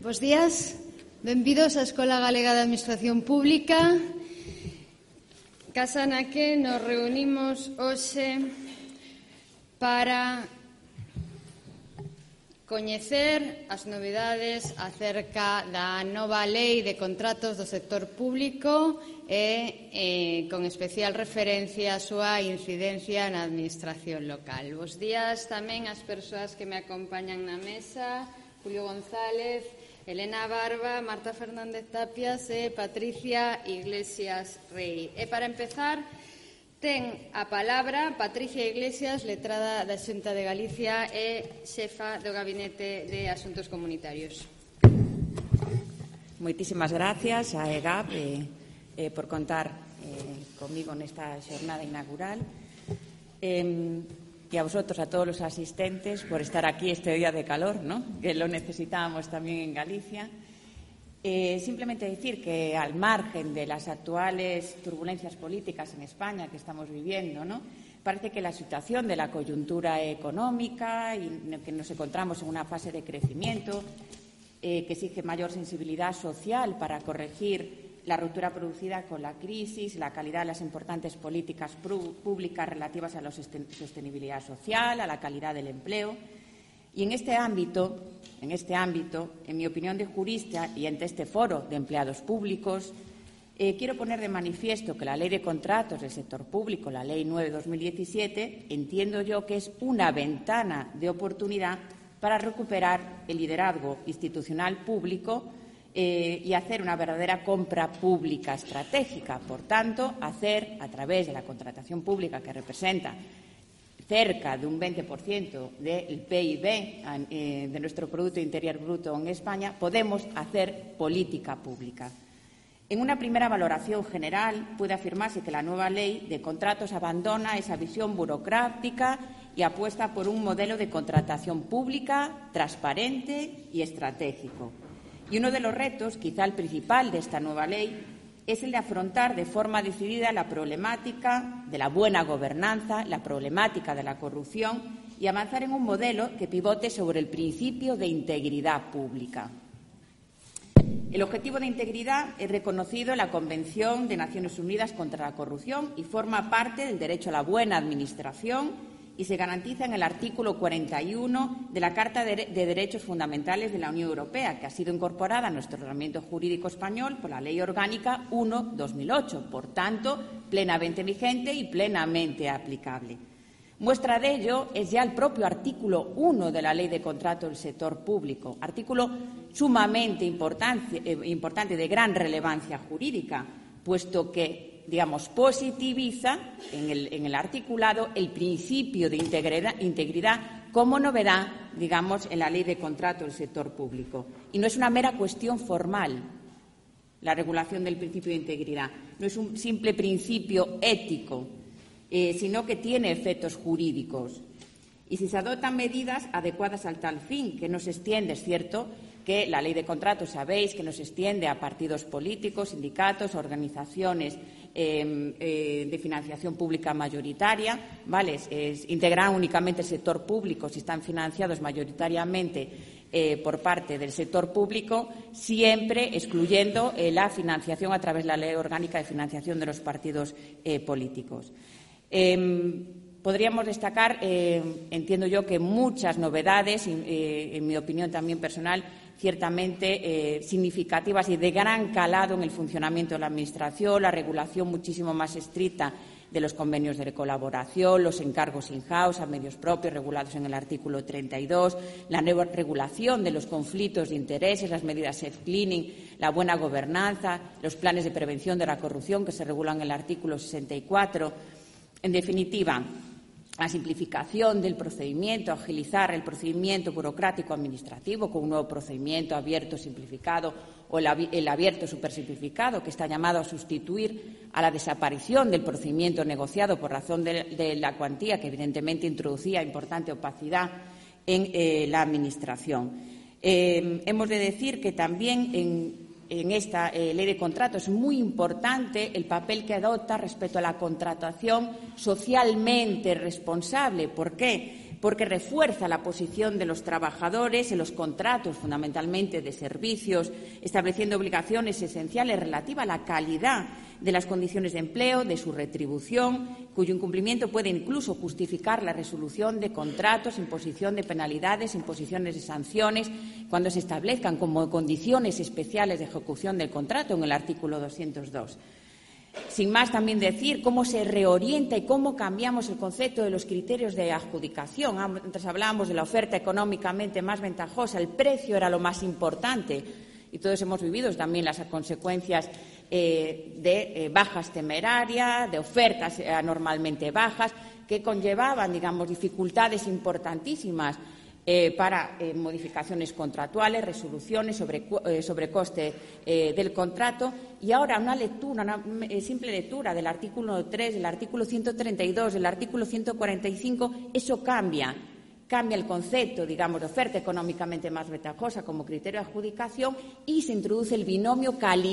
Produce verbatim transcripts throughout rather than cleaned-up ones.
Bos días, benvidos á Escola Galega de Administración Pública. Casa na que nos reunimos hoxe para coñecer as novidades acerca da nova lei de contratos do sector público e eh, con especial referencia á súa incidencia na administración local. Bos días tamén ás persoas que me acompañan na mesa, Julio González, Elena Barba, Marta Fernández Tapias e Patricia Iglesias Rey. E para empezar, ten a palabra Patricia Iglesias, letrada da Xunta de Galicia e xefa do Gabinete de Asuntos Comunitarios. Moitísimas gracias a E G A P eh, eh, por contar eh, comigo nesta xornada inaugural. Eh, E a vosotros, a todos os asistentes, por estar aquí este día de calor, ¿no?, que lo necesitábamos también en Galicia. Eh, simplemente decir que, al margen de las actuales turbulencias políticas en España que estamos viviendo, ¿no?, parece que la situación de la coyuntura económica y que nos encontramos en una fase de crecimiento eh, que exige mayor sensibilidad social para corregir la ruptura producida con la crisis, la calidad de las importantes políticas públicas relativas a la sostenibilidad social, a la calidad del empleo. Y en este ámbito, en este ámbito, en mi opinión de jurista y ante este foro de empleados públicos, eh, quiero poner de manifiesto que la Ley de Contratos del Sector Público, la Ley nueve barra dos mil diecisiete, entiendo yo que es una ventana de oportunidad para recuperar el liderazgo institucional público Eh, y hacer una verdadera compra pública estratégica. Por tanto, hacer, a través de la contratación pública, que representa cerca de un veinte por ciento del P I B, eh, de nuestro Producto Interior Bruto en España, podemos hacer política pública. En una primera valoración general, puede afirmarse que la nueva ley de contratos abandona esa visión burocrática y apuesta por un modelo de contratación pública transparente y estratégico. Y uno de los retos, quizá el principal de esta nueva ley, es el de afrontar de forma decidida la problemática de la buena gobernanza, la problemática de la corrupción y avanzar en un modelo que pivote sobre el principio de integridad pública. El objetivo de integridad es reconocido en la Convención de Naciones Unidas contra la Corrupción y forma parte del derecho a la buena administración y se garantiza en el artículo cuarenta y uno de la Carta de Derechos Fundamentales de la Unión Europea, que ha sido incorporada a nuestro ordenamiento jurídico español por la Ley Orgánica uno barra dos mil ocho, por tanto, plenamente vigente y plenamente aplicable. Muestra de ello es ya el propio artículo uno de la Ley de Contrato del Sector Público, artículo sumamente importante, eh, importante de gran relevancia jurídica, puesto que digamos, positiviza en el, en el articulado el principio de integridad, integridad como novedad, digamos, en la Ley de Contrato del Sector Público. Y no es una mera cuestión formal la regulación del principio de integridad, no es un simple principio ético, eh, sino que tiene efectos jurídicos. Y si se adoptan medidas adecuadas al tal fin, que no se extiende, es cierto, que la Ley de Contratos, sabéis, que nos extiende a partidos políticos, sindicatos, organizaciones eh, eh, de financiación pública mayoritaria, ¿vale? Es, es integrar únicamente el sector público si están financiados mayoritariamente eh, por parte del sector público, siempre excluyendo eh, la financiación a través de la Ley Orgánica de Financiación de los Partidos eh, Políticos. Eh, Podríamos destacar, eh, entiendo yo, que muchas novedades, eh, en mi opinión también personal, ciertamente eh, significativas y de gran calado en el funcionamiento de la Administración, la regulación muchísimo más estricta de los convenios de colaboración, los encargos in-house a medios propios regulados en el artículo treinta y dos, la nueva regulación de los conflictos de intereses, las medidas self-cleaning, la buena gobernanza, los planes de prevención de la corrupción que se regulan en el artículo sesenta y cuatro. En definitiva, la simplificación del procedimiento, agilizar el procedimiento burocrático administrativo con un nuevo procedimiento abierto simplificado o el abierto supersimplificado, que está llamado a sustituir a la desaparición del procedimiento negociado por razón de, de la cuantía, que evidentemente introducía importante opacidad en eh, la Administración. Eh, hemos de decir que también en En esta eh, ley de contratos es muy importante el papel que adopta respecto a la contratación socialmente responsable. ¿Por qué? porque refuerza la posición de los trabajadores en los contratos, fundamentalmente de servicios, estableciendo obligaciones esenciales relativas a la calidad de las condiciones de empleo, de su retribución, cuyo incumplimiento puede incluso justificar la resolución de contratos, imposición de penalidades, imposiciones de sanciones, cuando se establezcan como condiciones especiales de ejecución del contrato en el artículo doscientos dos. Sin más, también decir cómo se reorienta y cómo cambiamos el concepto de los criterios de adjudicación. Antes hablábamos de la oferta económicamente más ventajosa, el precio era lo más importante y todos hemos vivido también las consecuencias eh, de eh, bajas temerarias, de ofertas anormalmente bajas, que conllevaban, digamos, dificultades importantísimas Eh, para eh, modificaciones contractuales, resoluciones, sobre, eh, sobrecoste eh, del contrato. Y ahora una lectura, una eh, simple lectura del artículo tres, del artículo ciento treinta y dos, del artículo ciento cuarenta y cinco, eso cambia. Cambia el concepto, digamos, de oferta económicamente más ventajosa como criterio de adjudicación y se introduce el binomio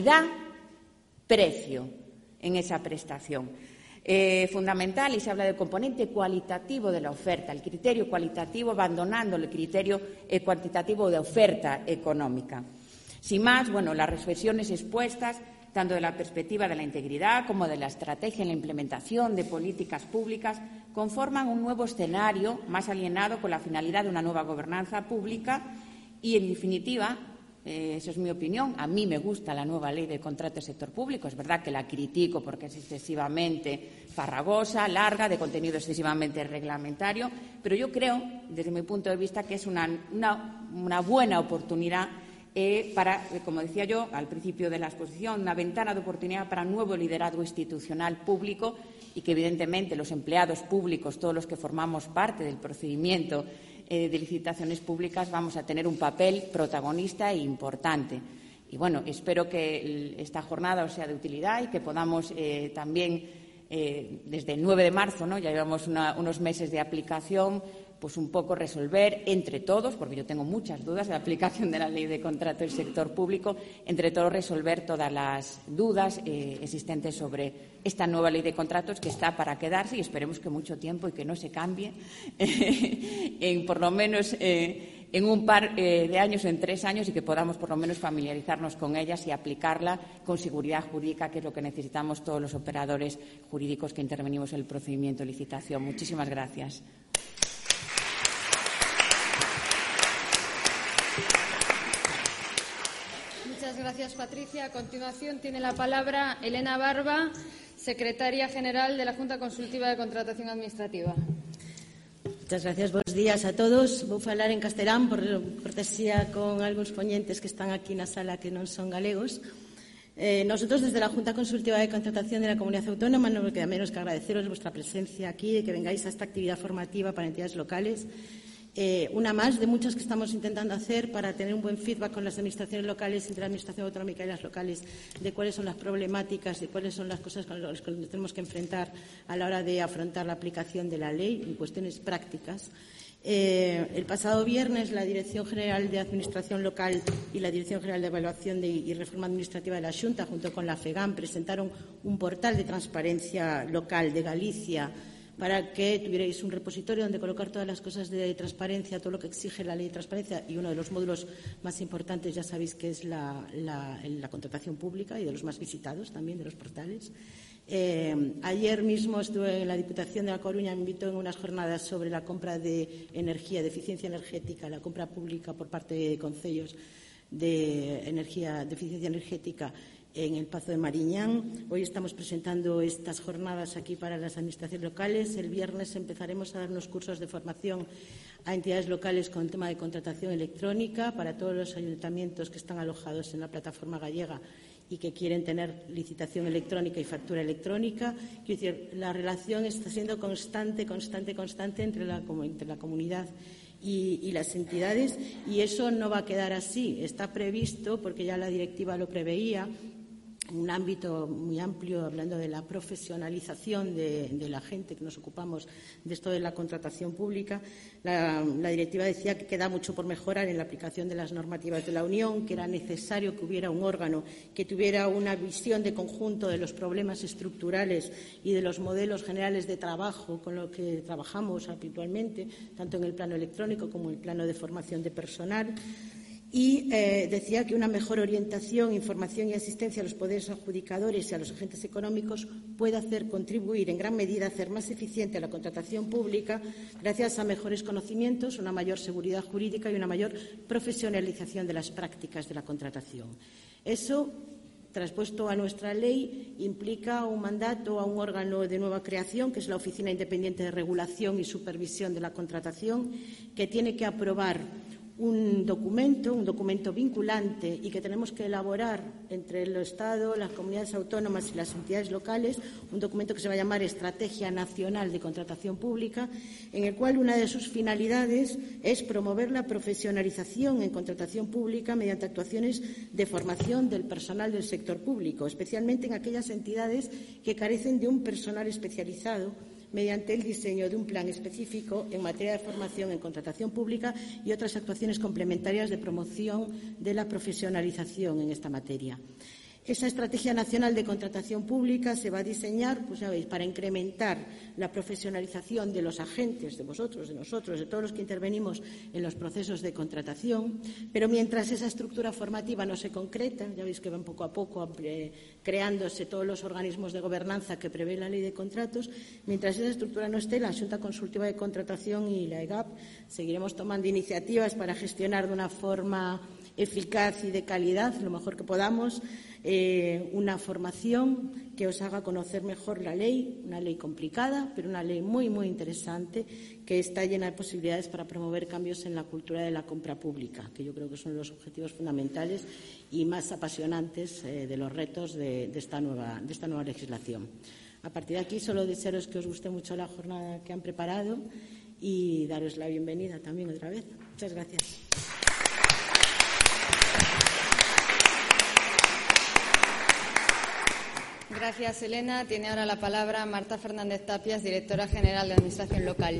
calidad-precio en esa prestación. Eh, fundamental, y se habla del componente cualitativo de la oferta, el criterio cualitativo abandonando el criterio eh, cuantitativo de oferta económica. Sin más, bueno, las reflexiones expuestas, tanto de la perspectiva de la integridad como de la estrategia en la implementación de políticas públicas, conforman un nuevo escenario más alineado con la finalidad de una nueva gobernanza pública y, en definitiva, Eh, esa es mi opinión. A mí me gusta la nueva ley de contrato del sector público. Es verdad que la critico porque es excesivamente farragosa, larga, de contenido excesivamente reglamentario, pero yo creo, desde mi punto de vista, que es una, una, una buena oportunidad eh, para, como decía yo al principio de la exposición, una ventana de oportunidad para un nuevo liderazgo institucional público y que, evidentemente, los empleados públicos, todos los que formamos parte del procedimiento de licitaciones públicas, vamos a tener un papel protagonista e importante. Y, bueno, espero que esta jornada os sea de utilidad y que podamos eh, también, eh, desde el nueve de marzo, ¿no? Ya llevamos una, unos meses de aplicación, pues un poco resolver entre todos, porque yo tengo muchas dudas de la aplicación de la ley de contrato del sector público, entre todos resolver todas las dudas eh, existentes sobre esta nueva ley de contratos que está para quedarse y esperemos que mucho tiempo y que no se cambie, en por lo menos eh, en un par eh, de años, en tres años, y que podamos por lo menos familiarizarnos con ellas y aplicarla con seguridad jurídica, que es lo que necesitamos todos los operadores jurídicos que intervenimos en el procedimiento de licitación. Muchísimas gracias. Muchas gracias, Patricia. A continuación tiene la palabra Elena Barba, secretaria general de la Junta Consultiva de Contratación Administrativa. Muchas gracias. Bos días a todos. Vou falar en castelán por cortesía con algúns poñentes que están aquí na sala que non son galegos. Eh, nosotros, desde la Junta Consultiva de Contratación de la Comunidad Autónoma, no me queda menos que agradeceros vuestra presencia aquí y que vengáis a esta actividad formativa para entidades locales. Eh, una más de muchas que estamos intentando hacer para tener un buen feedback con las administraciones locales, entre la Administración Autonómica y las locales, de cuáles son las problemáticas, de cuáles son las cosas con las que nos tenemos que enfrentar a la hora de afrontar la aplicación de la ley en cuestiones prácticas. Eh, el pasado viernes, la Dirección General de Administración Local y la Dirección General de Evaluación de, y Reforma Administrativa de la Xunta, junto con la FEGAM, presentaron un portal de transparencia local de Galicia para que tuvierais un repositorio donde colocar todas las cosas de transparencia, todo lo que exige la ley de transparencia, y uno de los módulos más importantes, ya sabéis, que es la, la, la contratación pública y de los más visitados también, de los portales. Eh, ayer mismo estuve en la Diputación de La Coruña, me invitó en unas jornadas sobre la compra de energía, de eficiencia energética, la compra pública por parte de concellos de energía, de eficiencia energética en el Pazo de Mariñán. Hoy estamos presentando estas jornadas aquí para las administraciones locales. El viernes empezaremos a dar unos cursos de formación a entidades locales con el tema de contratación electrónica para todos los ayuntamientos que están alojados en la plataforma gallega y que quieren tener licitación electrónica y factura electrónica. Quiero decir, la relación está siendo constante, constante, constante entre la, entre la comunidad y, y las entidades, y eso no va a quedar así. Está previsto, porque ya la directiva lo preveía, un ámbito muy amplio, hablando de la profesionalización de, de la gente que nos ocupamos de esto de la contratación pública. La, la directiva decía que queda mucho por mejorar en la aplicación de las normativas de la Unión, que era necesario que hubiera un órgano que tuviera una visión de conjunto de los problemas estructurales y de los modelos generales de trabajo con los que trabajamos habitualmente, tanto en el plano electrónico como en el plano de formación de personal. Y eh, decía que una mejor orientación, información y asistencia a los poderes adjudicadores y a los agentes económicos puede hacer contribuir en gran medida a hacer más eficiente la contratación pública gracias a mejores conocimientos, una mayor seguridad jurídica y una mayor profesionalización de las prácticas de la contratación. Eso, traspuesto a nuestra ley, implica un mandato a un órgano de nueva creación, que es la Oficina Independiente de Regulación y Supervisión de la Contratación, que tiene que aprobar un documento, un documento vinculante y que tenemos que elaborar entre el Estado, las comunidades autónomas y las entidades locales, un documento que se va a llamar Estrategia Nacional de Contratación Pública, en el cual una de sus finalidades es promover la profesionalización en contratación pública mediante actuaciones de formación del personal del sector público, especialmente en aquellas entidades que carecen de un personal especializado, mediante el diseño de un plan específico en materia de formación en contratación pública y otras actuaciones complementarias de promoción de la profesionalización en esta materia. Esa Estrategia Nacional de Contratación Pública se va a diseñar, pues ya veis, para incrementar la profesionalización de los agentes, de vosotros, de nosotros, de todos los que intervenimos en los procesos de contratación, pero mientras esa estructura formativa no se concreta, ya veis que van poco a poco eh, creándose todos los organismos de gobernanza que prevé la Ley de Contratos, mientras esa estructura no esté, la Xunta Consultiva de Contratación y la E G A P seguiremos tomando iniciativas para gestionar de una forma eficaz y de calidad, lo mejor que podamos, eh, una formación que os haga conocer mejor la ley, una ley complicada, pero una ley muy, muy interesante, que está llena de posibilidades para promover cambios en la cultura de la compra pública, que yo creo que son los objetivos fundamentales y más apasionantes eh, de los retos de, de, esta nueva, de esta nueva legislación. A partir de aquí, solo desearos que os guste mucho la jornada que han preparado y daros la bienvenida también otra vez. Muchas gracias. Gracias, Elena. Tiene ahora la palabra Marta Fernández Tapias, directora general de Administración Local.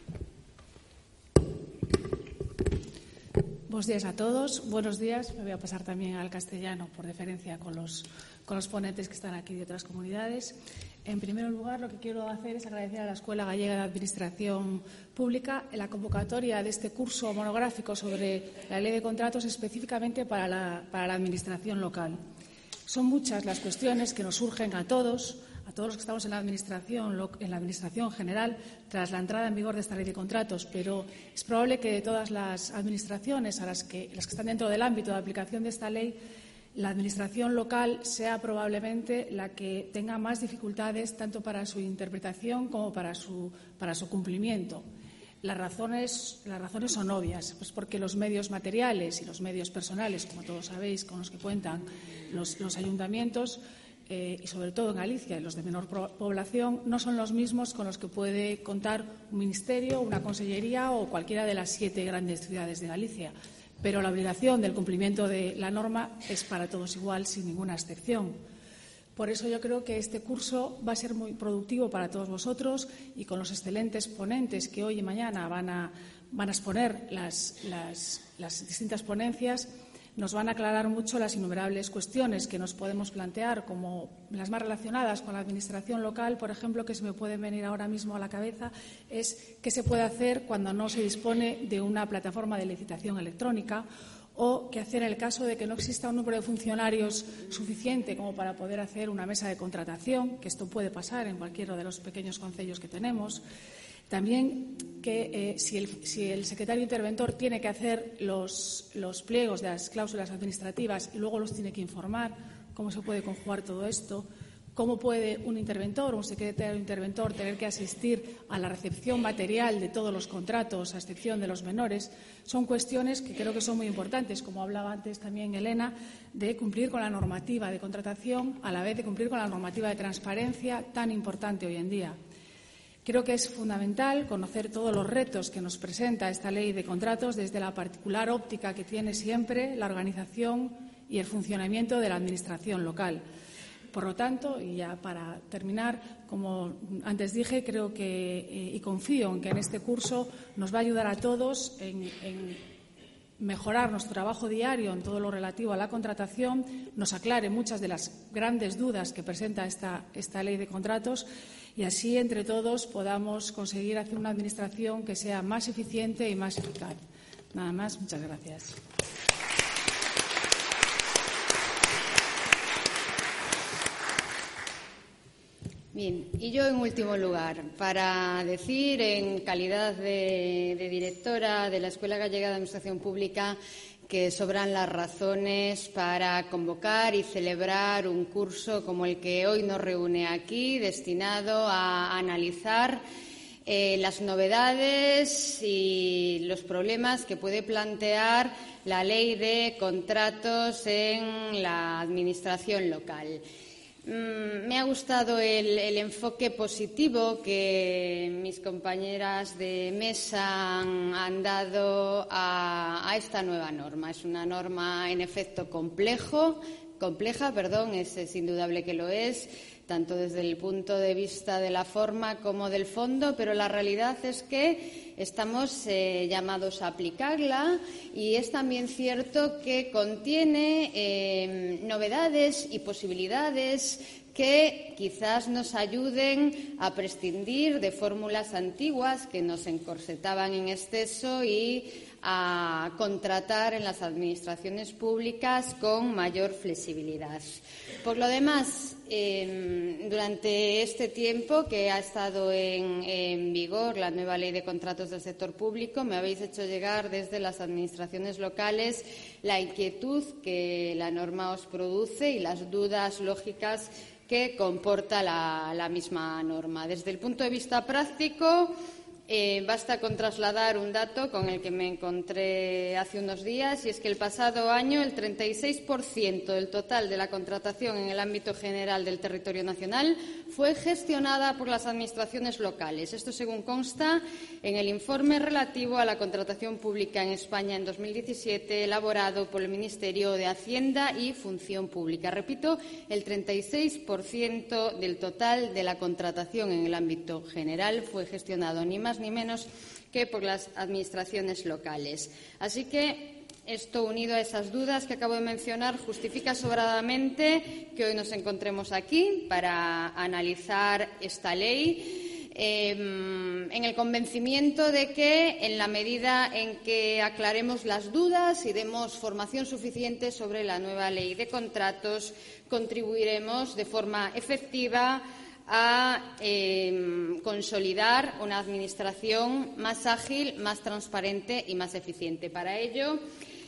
Buenos días a todos. Buenos días. Me voy a pasar también al castellano por deferencia con los, con los ponentes que están aquí de otras comunidades. En primer lugar, lo que quiero hacer es agradecer a la Escuela Gallega de Administración Pública en la convocatoria de este curso monográfico sobre la Ley de Contratos específicamente para la, para la Administración local. Son muchas las cuestiones que nos surgen a todos, a todos los que estamos en la administración, en la administración general, tras la entrada en vigor de esta ley de contratos, pero es probable que de todas las administraciones a las que, las que están dentro del ámbito de aplicación de esta ley, la administración local sea probablemente la que tenga más dificultades tanto para su interpretación como para su, para su cumplimiento. Las razones, las razones son obvias, pues porque los medios materiales y los medios personales, como todos sabéis, con los que cuentan los, los ayuntamientos, eh, y sobre todo en Galicia, los de menor población, no son los mismos con los que puede contar un ministerio, una consellería o cualquiera de las siete grandes ciudades de Galicia. Pero la obligación del cumplimiento de la norma es para todos igual, sin ninguna excepción. Por eso yo creo que este curso va a ser muy productivo para todos vosotros y con los excelentes ponentes que hoy y mañana van a, van a exponer las, las, las distintas ponencias, nos van a aclarar mucho las innumerables cuestiones que nos podemos plantear, como las más relacionadas con la administración local, por ejemplo, que se me pueden venir ahora mismo a la cabeza, es qué se puede hacer cuando no se dispone de una plataforma de licitación electrónica, o qué hacer en el caso de que no exista un número de funcionarios suficiente como para poder hacer una mesa de contratación, que esto puede pasar en cualquiera de los pequeños concellos que tenemos. También que eh, si, el, si el secretario interventor tiene que hacer los, los pliegos de las cláusulas administrativas y luego los tiene que informar, cómo se puede conjugar todo esto. ¿Cómo puede un interventor o un secretario interventor tener que asistir a la recepción material de todos los contratos, a excepción de los menores? Son cuestiones que creo que son muy importantes, como hablaba antes también Elena, de cumplir con la normativa de contratación a la vez de cumplir con la normativa de transparencia tan importante hoy en día. Creo que es fundamental conocer todos los retos que nos presenta esta ley de contratos desde la particular óptica que tiene siempre la organización y el funcionamiento de la Administración local. Por lo tanto, y ya para terminar, como antes dije, creo que eh, y confío en que en este curso nos va a ayudar a todos en, en mejorar nuestro trabajo diario en todo lo relativo a la contratación, nos aclare muchas de las grandes dudas que presenta esta, esta ley de contratos y así entre todos podamos conseguir hacer una administración que sea más eficiente y más eficaz. Nada más, muchas gracias. Bien, y yo en último lugar, para decir en calidad de, de directora de la Escuela Gallega de Administración Pública que sobran las razones para convocar y celebrar un curso como el que hoy nos reúne aquí, destinado a analizar eh, las novedades y los problemas que puede plantear la ley de contratos en la administración local. Me ha gustado el, el enfoque positivo que mis compañeras de mesa han, han dado a, a esta nueva norma. Es una norma, en efecto, complejo, compleja, perdón, es, es indudable que lo es, tanto desde el punto de vista de la forma como del fondo, pero la realidad es que estamos eh, llamados a aplicarla y es también cierto que contiene eh, novedades y posibilidades que quizás nos ayuden a prescindir de fórmulas antiguas que nos encorsetaban en exceso y a contratar en las administraciones públicas con mayor flexibilidad. Por lo demás, eh, durante este tiempo que ha estado en, en vigor la nueva ley de contratos del sector público, me habéis hecho llegar desde las administraciones locales la inquietud que la norma os produce y las dudas lógicas que comporta la, la misma norma. Desde el punto de vista práctico, Eh, basta con trasladar un dato con el que me encontré hace unos días, y es que el pasado año el treinta y seis por ciento del total de la contratación en el ámbito general del territorio nacional fue gestionada por las administraciones locales. Esto según consta en el informe relativo a la contratación pública en España en dos mil diecisiete, elaborado por el Ministerio de Hacienda y Función Pública. Repito, el treinta y seis por ciento del total de la contratación en el ámbito general fue gestionado ni más ni menos que por las administraciones locales. Así que esto, unido a esas dudas que acabo de mencionar, justifica sobradamente que hoy nos encontremos aquí para analizar esta ley, eh, en el convencimiento de que, en la medida en que aclaremos las dudas y demos formación suficiente sobre la nueva ley de contratos, contribuiremos de forma efectiva a eh, consolidar una administración más ágil, más transparente y más eficiente. Para ello,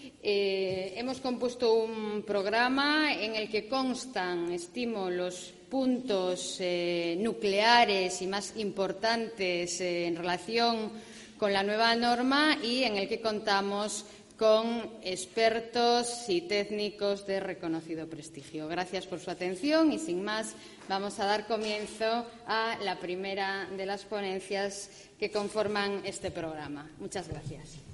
eh, hemos compuesto un programa en el que constan, estimo, los puntos eh, nucleares y más importantes eh, en relación con la nueva norma y en el que contamos con expertos y técnicos de reconocido prestigio. Gracias por su atención y, sin más, vamos a dar comienzo a la primera de las ponencias que conforman este programa. Muchas gracias.